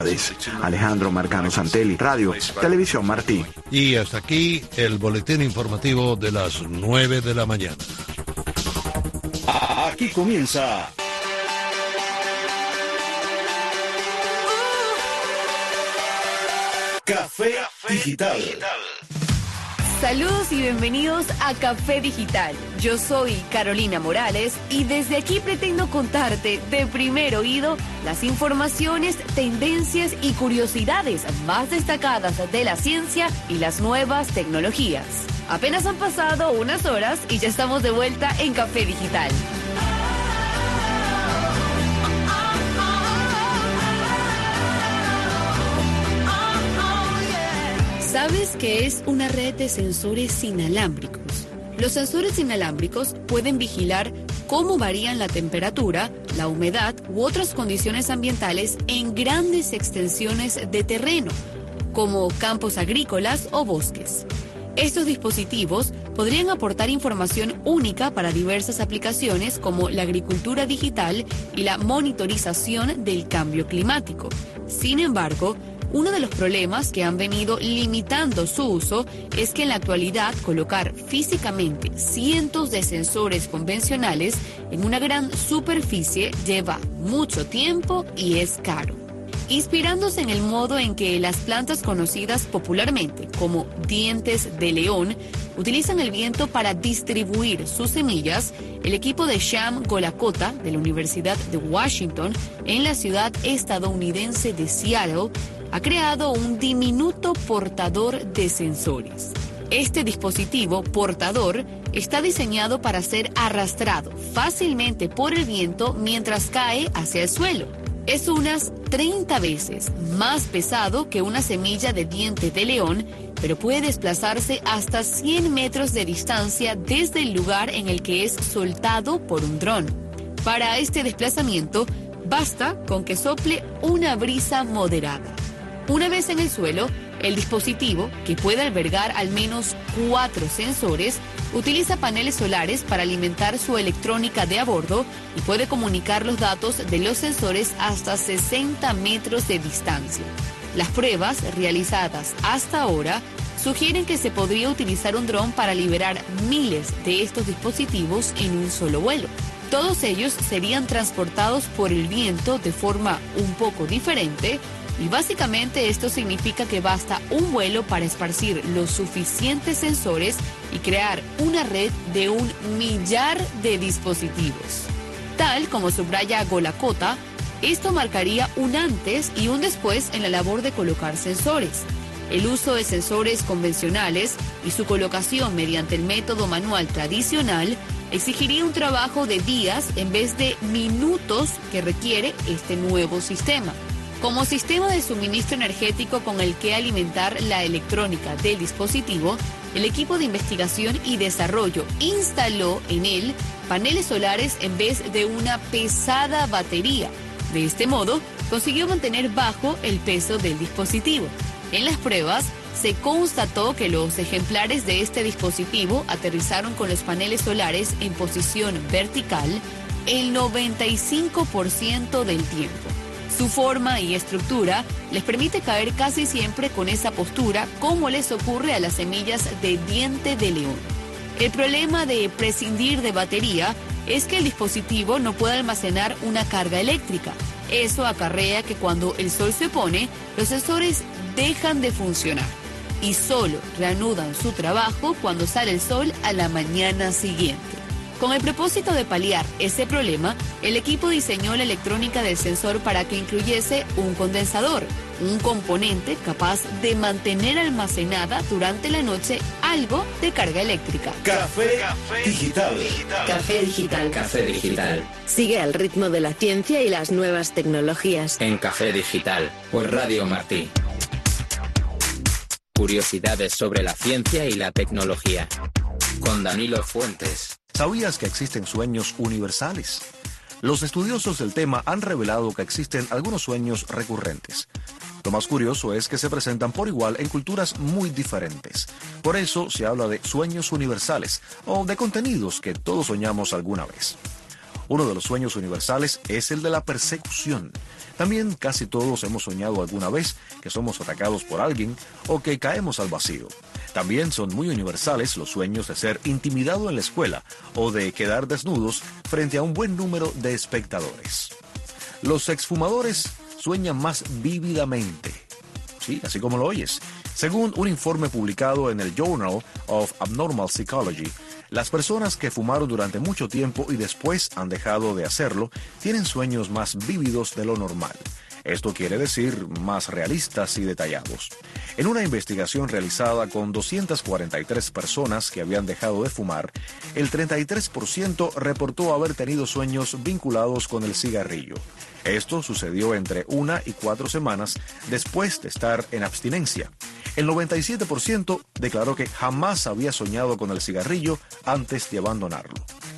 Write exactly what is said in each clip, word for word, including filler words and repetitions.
Alejandro Marcano Santelli, Radio Televisión Martí. Y hasta aquí el boletín informativo de las nueve de la mañana. Aquí comienza Café Digital. Saludos y bienvenidos a Café Digital. Yo soy Carolina Morales y desde aquí pretendo contarte de primer oído las informaciones, tendencias y curiosidades más destacadas de la ciencia y las nuevas tecnologías. Apenas han pasado unas horas y ya estamos de vuelta en Café Digital. ¿Sabes qué es una red de sensores inalámbricos? Los sensores inalámbricos pueden vigilar cómo varían la temperatura, la humedad u otras condiciones ambientales en grandes extensiones de terreno, como campos agrícolas o bosques. Estos dispositivos podrían aportar información única para diversas aplicaciones como la agricultura digital y la monitorización del cambio climático. Sin embargo, uno de los problemas que han venido limitando su uso es que en la actualidad colocar físicamente cientos de sensores convencionales en una gran superficie lleva mucho tiempo y es caro. Inspirándose en el modo en que las plantas conocidas popularmente como dientes de león utilizan el viento para distribuir sus semillas, el equipo de Sham Golakota de la Universidad de Washington en la ciudad estadounidense de Seattle ha creado un diminuto portador de sensores. Este dispositivo portador está diseñado para ser arrastrado fácilmente por el viento mientras cae hacia el suelo. Es unas treinta veces más pesado que una semilla de diente de león, pero puede desplazarse hasta cien metros de distancia desde el lugar en el que es soltado por un dron. Para este desplazamiento, basta con que sople una brisa moderada. Una vez en el suelo, el dispositivo, que puede albergar al menos cuatro sensores, utiliza paneles solares para alimentar su electrónica de a bordo y puede comunicar los datos de los sensores hasta sesenta metros de distancia. Las pruebas realizadas hasta ahora sugieren que se podría utilizar un dron para liberar miles de estos dispositivos en un solo vuelo. Todos ellos serían transportados por el viento de forma un poco diferente. Y básicamente esto significa que basta un vuelo para esparcir los suficientes sensores y crear una red de un millar de dispositivos. Tal como subraya Golakota, esto marcaría un antes y un después en la labor de colocar sensores. El uso de sensores convencionales y su colocación mediante el método manual tradicional exigiría un trabajo de días en vez de minutos que requiere este nuevo sistema. Como sistema de suministro energético con el que alimentar la electrónica del dispositivo, el equipo de investigación y desarrollo instaló en él paneles solares en vez de una pesada batería. De este modo, consiguió mantener bajo el peso del dispositivo. En las pruebas, se constató que los ejemplares de este dispositivo aterrizaron con los paneles solares en posición vertical el noventa y cinco por ciento del tiempo. Su forma y estructura les permite caer casi siempre con esa postura, como les ocurre a las semillas de diente de león. El problema de prescindir de batería es que el dispositivo no puede almacenar una carga eléctrica. Eso acarrea que cuando el sol se pone, los sensores dejan de funcionar y solo reanudan su trabajo cuando sale el sol a la mañana siguiente. Con el propósito de paliar ese problema, el equipo diseñó la electrónica del sensor para que incluyese un condensador, un componente capaz de mantener almacenada durante la noche algo de carga eléctrica. Café, Café Digital. Café Digital. Café Digital. Sigue al ritmo de la ciencia y las nuevas tecnologías. En Café Digital, por Radio Martí. Curiosidades sobre la ciencia y la tecnología. Con Danilo Fuentes. ¿Sabías que existen sueños universales? Los estudiosos del tema han revelado que existen algunos sueños recurrentes. Lo más curioso es que se presentan por igual en culturas muy diferentes. Por eso se habla de sueños universales o de contenidos que todos soñamos alguna vez. Uno de los sueños universales es el de la persecución. También casi todos hemos soñado alguna vez que somos atacados por alguien o que caemos al vacío. También son muy universales los sueños de ser intimidado en la escuela o de quedar desnudos frente a un buen número de espectadores. Los exfumadores sueñan más vívidamente. Sí, así como lo oyes. Según un informe publicado en el Journal of Abnormal Psychology, las personas que fumaron durante mucho tiempo y después han dejado de hacerlo tienen sueños más vívidos de lo normal. Esto quiere decir más realistas y detallados. En una investigación realizada con doscientas cuarenta y tres personas que habían dejado de fumar, el treinta y tres por ciento reportó haber tenido sueños vinculados con el cigarrillo. Esto sucedió entre una y cuatro semanas después de estar en abstinencia. El noventa y siete por ciento declaró que jamás había soñado con el cigarrillo antes de abandonarlo.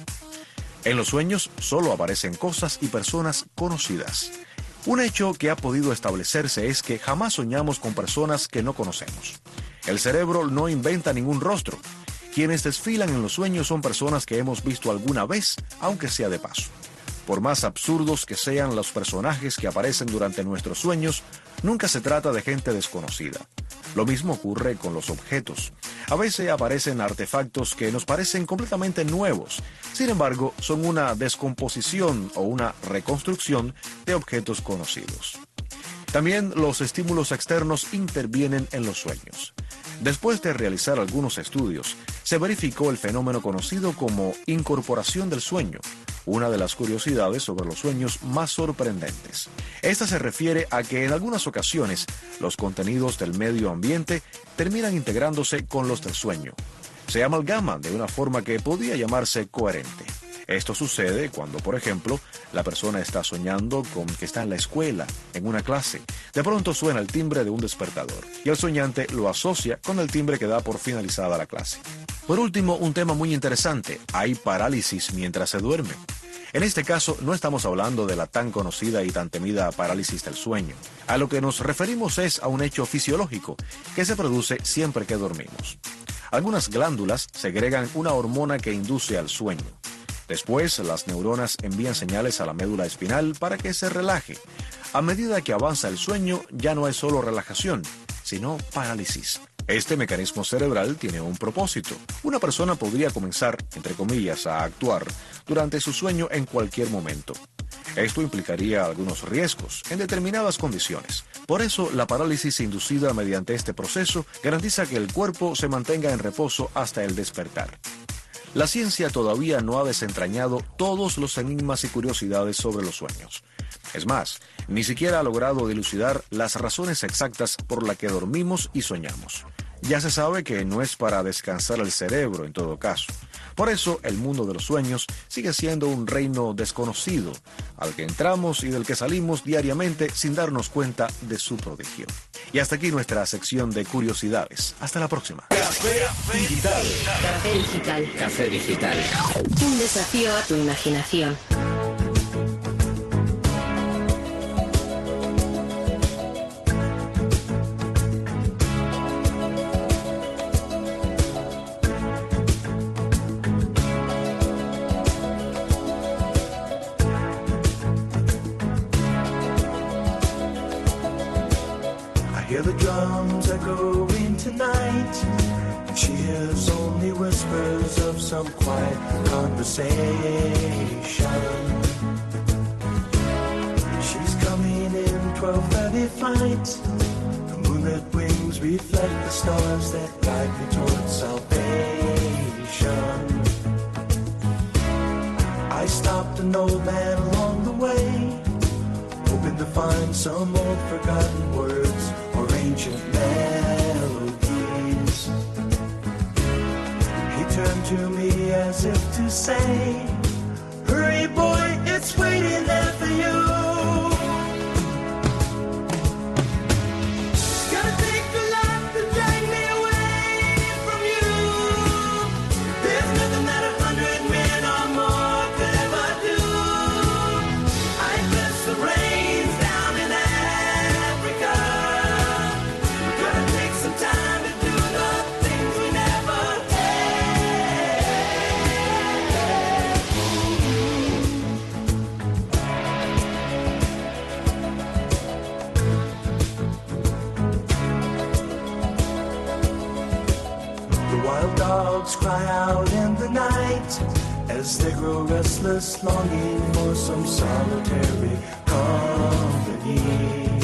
En los sueños solo aparecen cosas y personas conocidas. Un hecho que ha podido establecerse es que jamás soñamos con personas que no conocemos. El cerebro no inventa ningún rostro. Quienes desfilan en los sueños son personas que hemos visto alguna vez, aunque sea de paso. Por más absurdos que sean los personajes que aparecen durante nuestros sueños, nunca se trata de gente desconocida. Lo mismo ocurre con los objetos. A veces aparecen artefactos que nos parecen completamente nuevos. Sin embargo, son una descomposición o una reconstrucción de objetos conocidos. También los estímulos externos intervienen en los sueños. Después de realizar algunos estudios, se verificó el fenómeno conocido como incorporación del sueño, una de las curiosidades sobre los sueños más sorprendentes. Esta se refiere a que en algunas ocasiones los contenidos del medio ambiente terminan integrándose con los del sueño. Se amalgaman de una forma que podría llamarse coherente. Esto sucede cuando, por ejemplo, la persona está soñando con que está en la escuela, en una clase. De pronto suena el timbre de un despertador y el soñante lo asocia con el timbre que da por finalizada la clase. Por último, un tema muy interesante: hay parálisis mientras se duerme. En este caso, no estamos hablando de la tan conocida y tan temida parálisis del sueño. A lo que nos referimos es a un hecho fisiológico que se produce siempre que dormimos. Algunas glándulas segregan una hormona que induce al sueño. Después, las neuronas envían señales a la médula espinal para que se relaje. A medida que avanza el sueño, ya no es solo relajación, sino parálisis. Este mecanismo cerebral tiene un propósito. Una persona podría comenzar, entre comillas, a actuar durante su sueño en cualquier momento. Esto implicaría algunos riesgos en determinadas condiciones. Por eso, la parálisis inducida mediante este proceso garantiza que el cuerpo se mantenga en reposo hasta el despertar. La ciencia todavía no ha desentrañado todos los enigmas y curiosidades sobre los sueños. Es más, ni siquiera ha logrado dilucidar las razones exactas por las que dormimos y soñamos. Ya se sabe que no es para descansar el cerebro en todo caso. Por eso, el mundo de los sueños sigue siendo un reino desconocido, al que entramos y del que salimos diariamente sin darnos cuenta de su prodigio. Y hasta aquí nuestra sección de curiosidades. Hasta la próxima. Café Digital. Café Digital. Café Digital. Un desafío a tu imaginación. Hear the drums echoing tonight, and she hears only whispers of some quiet conversation. She's coming in twelve thirty flight. The moonlit wings reflect the stars that guide me towards salvation. I stopped an old man along the way, hoping to find some old forgotten words or ancient melodies. He turned to me as if to say, hurry boy, it's waiting there for you. It's gonna take a lot to drag me away from you. There's nothing that a hundred men or more could ever do. I bless the rains down in Africa. We're gonna take some time to do the things we never had. dogs cry out in the night as they grow restless, longing for some solitary company.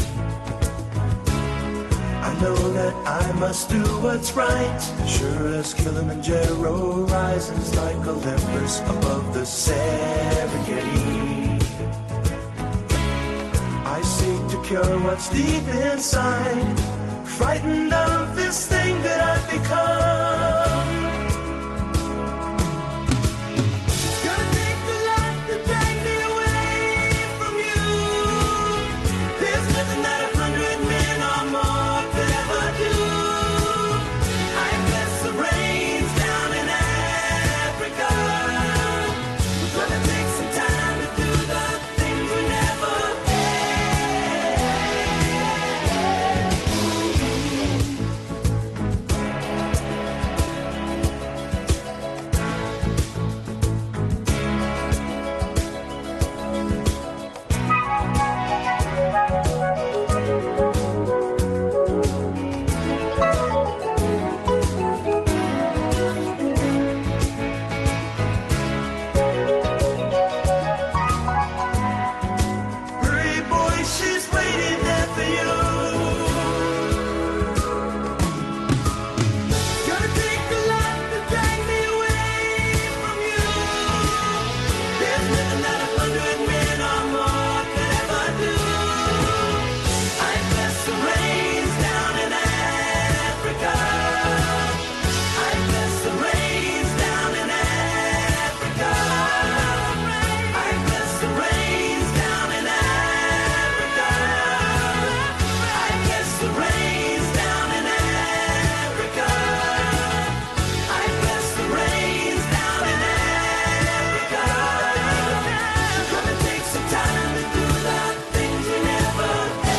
I know that I must do what's right, sure as Kilimanjaro rises like Olympus above the Serengeti. I seek to cure what's deep inside, frightened of this thing that I've become. It's gonna take a lot to drag me away from you. There's nothing that a hundred men or more could ever do. I guess the rain's down in Africa. We're gonna take some time to do the things we never Hurry, boy, she's waiting there for you. It's gonna take a lot to drag me away from you. There's nothing that a hundred men or more could ever do. I guess the rain's down in Africa. I guess the rain's down in Africa. I guess the rain's down in Africa. I guess the rain's down in Africa. I guess the rain's down in Africa. It's gonna take some time to do the things we never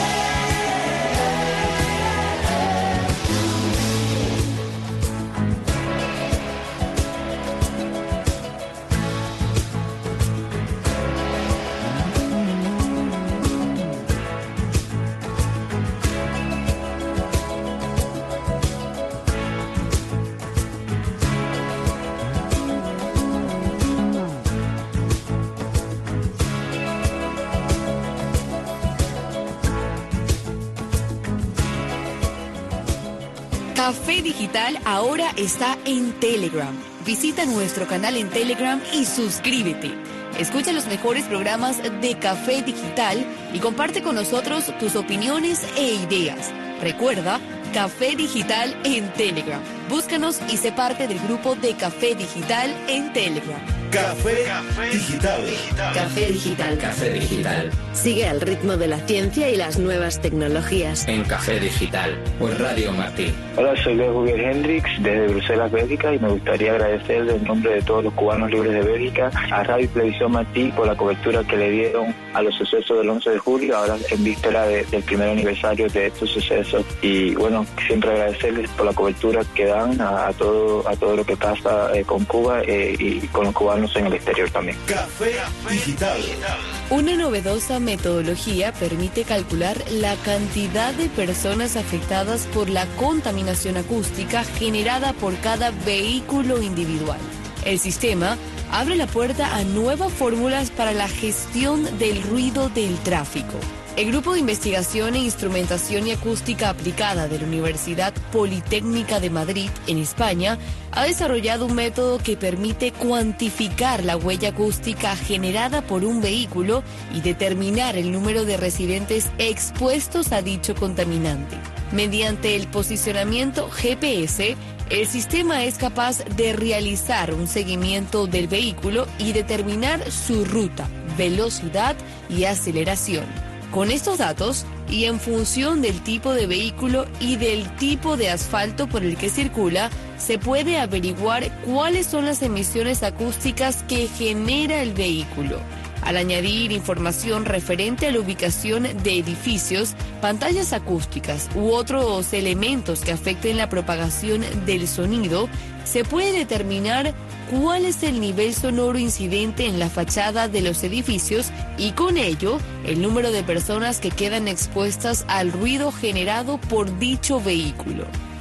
Café Digital ahora está en Telegram. Visita nuestro canal en Telegram y suscríbete. Escucha los mejores programas de Café Digital y comparte con nosotros tus opiniones e ideas. Recuerda, Café Digital en Telegram. Búscanos y sé parte del grupo de Café Digital en Telegram. Café Digital. Café Digital. Café Digital. Sigue al ritmo de la ciencia y las nuevas tecnologías. En Café Digital. Por Radio Martí. Hola, soy Leo Juvier Hendrix desde Bruselas, Bélgica, y me gustaría agradecer en nombre de todos los cubanos libres de Bélgica a Radio y Televisión Martí por la cobertura que le dieron a los sucesos del once de julio, ahora en víspera de, del primer aniversario de estos sucesos. Y bueno, siempre agradecerles por la cobertura que dan a, a todo a todo lo que pasa eh, con Cuba eh, y con los cubanos en el exterior también. Café Digital. Una novedosa metodología permite calcular la cantidad de personas afectadas por la contaminación acústica generada por cada vehículo individual. El sistema abre la puerta a nuevas fórmulas para la gestión del ruido del tráfico. El Grupo de Investigación e Instrumentación y Acústica Aplicada de la Universidad Politécnica de Madrid, en España, ha desarrollado un método que permite cuantificar la huella acústica generada por un vehículo y determinar el número de residentes expuestos a dicho contaminante. Mediante el posicionamiento G P S, el sistema es capaz de realizar un seguimiento del vehículo y determinar su ruta, velocidad y aceleración. Con estos datos, y en función del tipo de vehículo y del tipo de asfalto por el que circula, se puede averiguar cuáles son las emisiones acústicas que genera el vehículo. Al añadir información referente a la ubicación de edificios, pantallas acústicas u otros elementos que afecten la propagación del sonido, se puede determinar cuál es el nivel sonoro incidente en la fachada de los edificios y con ello el número de personas que quedan expuestas al ruido generado por dicho vehículo.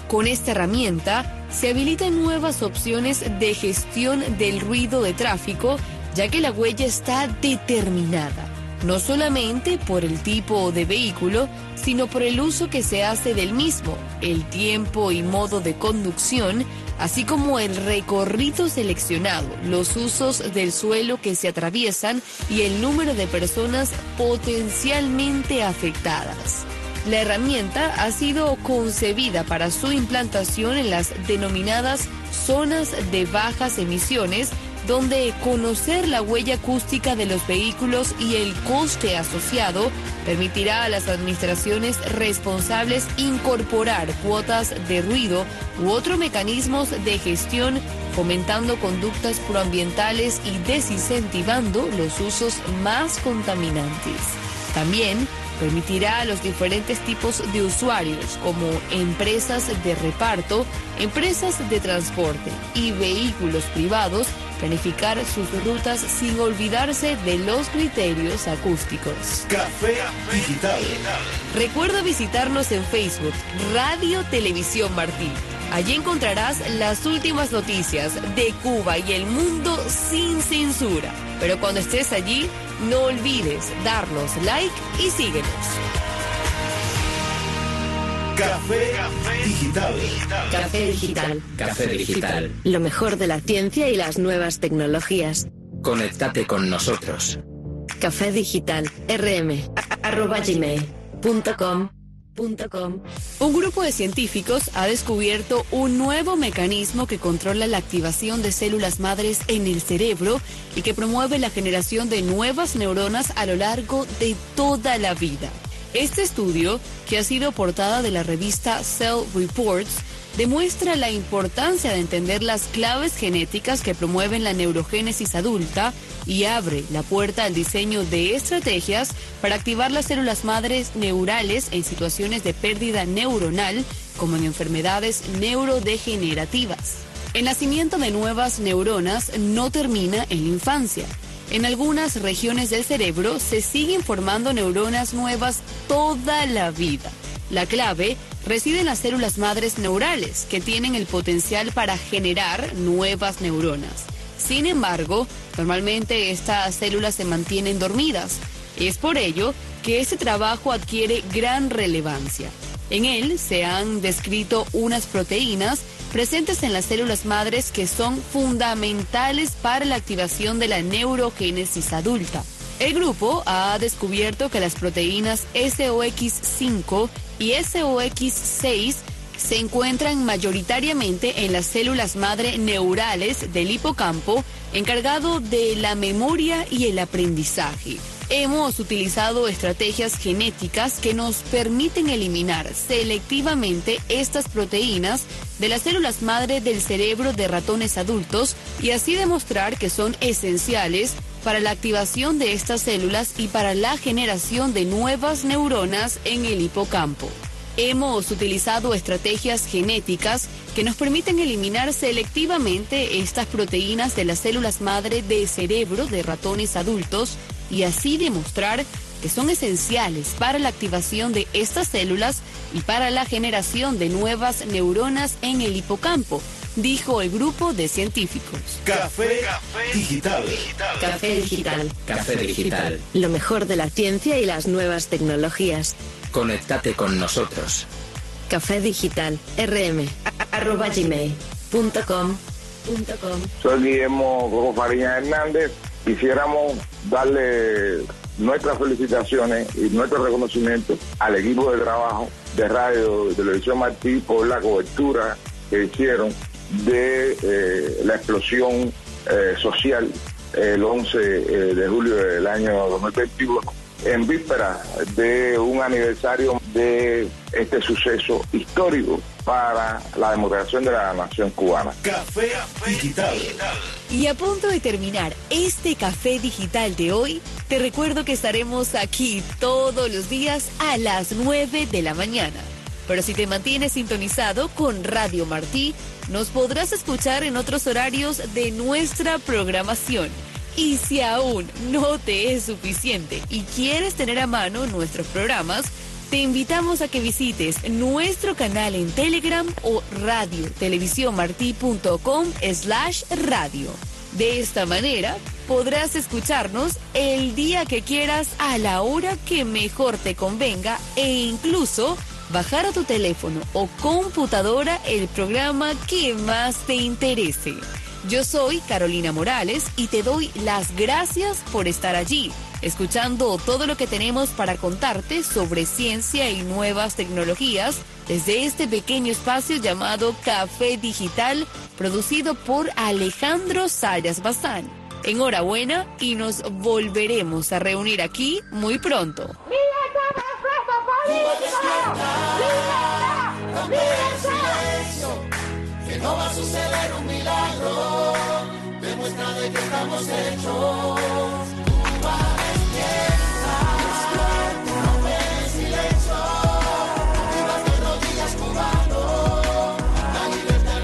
Con esta herramienta se habilitan nuevas opciones de gestión del ruido de tráfico, ya que la huella está determinada, no solamente por el tipo de vehículo, sino por el uso que se hace del mismo, el tiempo y modo de conducción, así como el recorrido seleccionado, los usos del suelo que se atraviesan y el número de personas potencialmente afectadas. La herramienta ha sido concebida para su implantación en las denominadas zonas de bajas emisiones, donde conocer la huella acústica de los vehículos y el coste asociado permitirá a las administraciones responsables incorporar cuotas de ruido u otros mecanismos de gestión, fomentando conductas proambientales y desincentivando los usos más contaminantes. También permitirá a los diferentes tipos de usuarios, como empresas de reparto, empresas de transporte y vehículos privados, planificar sus rutas sin olvidarse de los criterios acústicos. Café Digital. Recuerda visitarnos en Facebook, Radio Televisión Martí. Allí encontrarás las últimas noticias de Cuba y el mundo sin censura. Pero cuando estés allí, no olvides darnos like y síguenos. Café Digital. Café Digital. Café Digital. Lo mejor de la ciencia y las nuevas tecnologías. Conéctate con nosotros. Café Digital. rm arroba gmail punto com. Un grupo de científicos ha descubierto un nuevo mecanismo que controla la activación de células madres en el cerebro y que promueve la generación de nuevas neuronas a lo largo de toda la vida. Este estudio, que ha sido portada de la revista Cell Reports, demuestra la importancia de entender las claves genéticas que promueven la neurogénesis adulta y abre la puerta al diseño de estrategias para activar las células madres neurales en situaciones de pérdida neuronal, como en enfermedades neurodegenerativas. El nacimiento de nuevas neuronas no termina en la infancia. En algunas regiones del cerebro se siguen formando neuronas nuevas toda la vida. La clave reside en las células madres neurales, que tienen el potencial para generar nuevas neuronas. Sin embargo, normalmente estas células se mantienen dormidas. Es por ello que este trabajo adquiere gran relevancia. En él se han descrito unas proteínas presentes en las células madres que son fundamentales para la activación de la neurogénesis adulta. El grupo ha descubierto que las proteínas S O X cinco y S O X seis se encuentran mayoritariamente en las células madre neurales del hipocampo, encargado de la memoria y el aprendizaje. Hemos utilizado estrategias genéticas que nos permiten eliminar selectivamente estas proteínas de las células madre del cerebro de ratones adultos y así demostrar que son esenciales para la activación de estas células y para la generación de nuevas neuronas en el hipocampo. Hemos utilizado estrategias genéticas que nos permiten eliminar selectivamente estas proteínas de las células madre del cerebro de ratones adultos y así demostrar que son esenciales para la activación de estas células y para la generación de nuevas neuronas en el hipocampo, dijo el grupo de científicos. Café Digital. Café Digital. Café Digital. Lo mejor de la ciencia y las nuevas tecnologías. Conéctate con nosotros. Café Digital. rm arroba gmail punto com. Soy Guillermo Coco Fariña Hernández. Quisiéramos darle nuestras felicitaciones y nuestro reconocimiento al equipo de trabajo de Radio y Televisión Martí por la cobertura que hicieron de eh, la explosión eh, social el once de julio del año dos mil veintiuno, en víspera de un aniversario de este suceso histórico para la democracia de la nación cubana. Café Digital. Y a punto de terminar este Café Digital de hoy, te recuerdo que estaremos aquí todos los días a las nueve de la mañana. Pero si te mantienes sintonizado con Radio Martí, nos podrás escuchar en otros horarios de nuestra programación. Y si aún no te es suficiente y quieres tener a mano nuestros programas, Te invitamos a que visites nuestro canal en Telegram o radio televisión martí punto com slash radio. De esta manera podrás escucharnos el día que quieras a la hora que mejor te convenga e incluso bajar a tu teléfono o computadora el programa que más te interese. Yo soy Carolina Morales y te doy las gracias por estar allí, escuchando todo lo que tenemos para contarte sobre ciencia y nuevas tecnologías desde este pequeño espacio llamado Café Digital, producido por Alejandro Sayas Bazán. Enhorabuena y nos volveremos a reunir aquí muy pronto. Que no va a suceder un milagro, demuestra de que estamos hechos. Cuba despierta, rompe el silencio, vivas de rodillas cubano, la libertad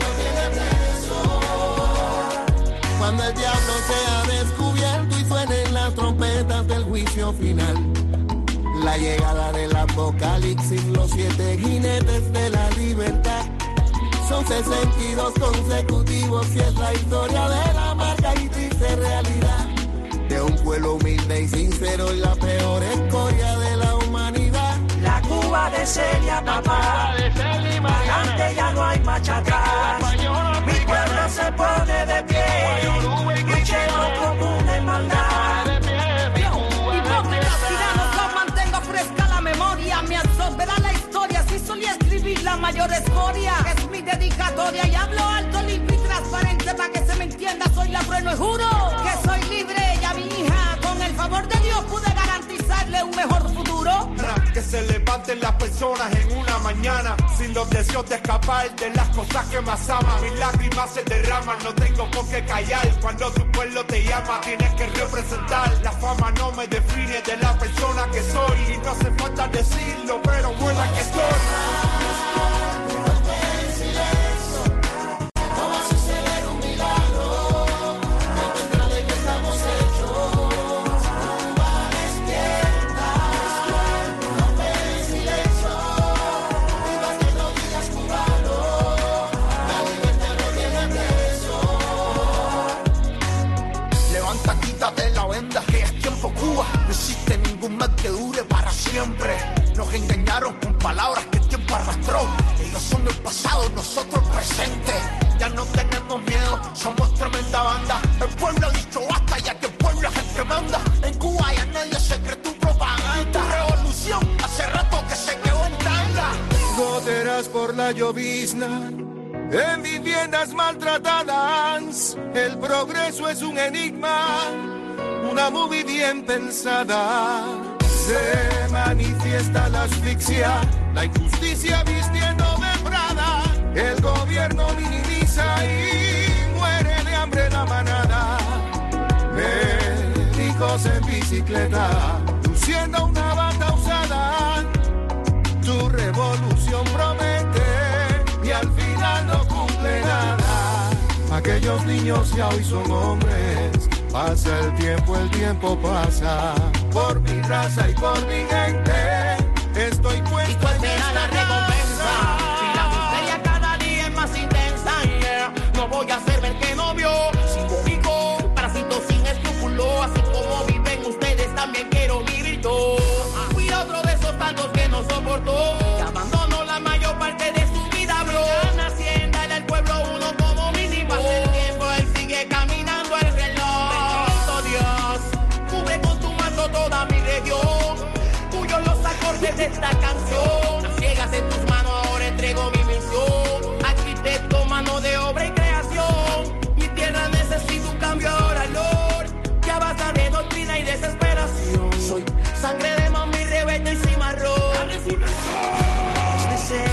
no tiene preso. Cuando el diablo sea descubierto y suenen las trompetas del juicio final, la llegada del apocalipsis, los siete jinetes de la libertad. Son sesenta y dos consecutivos y es la historia de la marca y triste realidad de un pueblo humilde y sincero y la peor escoria de la humanidad. La Cuba de Celia, papá, adelante ya no hay marcha atrás. Mi pueblo se pone de pie, luchemos como una hermandad. Hipócritas tiranos, los mantengo fresca la memoria, me absorberá la historia si solía escribir la mayor escoria. Es mi dedicatoria y hablo alto, limpio y transparente para que se me entienda, soy la trueno y juro que soy libre y a mi hija con el favor de Dios pude garantizarle un mejor futuro. Que se levanten las personas en una mañana sin los deseos de escapar de las cosas que más aman. Mis lágrimas se derraman, no tengo por qué callar. Cuando tu pueblo te llama tienes que representar. La fama no me define de la persona que soy y no hace falta decirlo, pero buena que soy. Que dure para siempre. Nos engañaron con palabras que el tiempo arrastró. Ellos son del pasado, nosotros presente. Ya no tenemos miedo, somos tremenda banda. El pueblo ha dicho basta, ya que el pueblo es el que manda. En Cuba ya nadie se cree tu propaganda. Tu revolución hace rato que se quedó en tanga. Goteras por la llovizna, en viviendas maltratadas. El progreso es un enigma, una movie bien pensada. Se manifiesta la asfixia, la injusticia vistiendo de Prada. El gobierno minimiza y muere de hambre la manada. Médicos en bicicleta, luciendo una bata usada. Tu revolución promete y al final no cumple nada. Aquellos niños ya hoy son hombres. Pasa el tiempo, el tiempo pasa. Por mi raza y por mi gente, estoy puesto